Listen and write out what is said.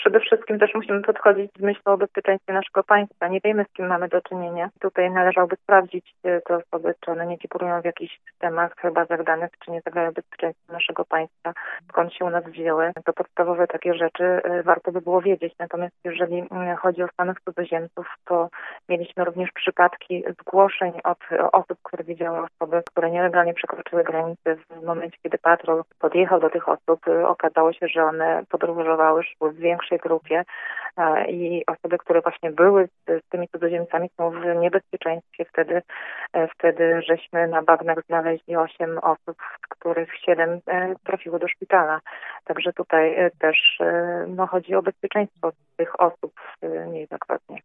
Przede wszystkim też musimy podchodzić z myślą o bezpieczeństwie naszego państwa. Nie wiemy, z kim mamy do czynienia. Tutaj należałoby sprawdzić te osoby, czy one nie figurują w jakichś systemach, bazach danych, czy nie zagrażają bezpieczeństwu naszego państwa, skąd się u nas wzięły. To podstawowe takie rzeczy warto by było wiedzieć. Natomiast jeżeli chodzi o samych cudzoziemców, to mieliśmy również przypadki zgłoszeń od osób, które widziały osoby, które nielegalnie przekroczyły granicę. W momencie, kiedy patrol podjechał do tych osób, okazało się, że one podróżowały, szły w większej grupie i osoby, które właśnie były z tymi cudzoziemcami, są w niebezpieczeństwie. Wtedy żeśmy na bagnach znaleźli 8 osób, z których 7 trafiło do szpitala. Także tutaj też chodzi o bezpieczeństwo tych osób niejednokrotnie.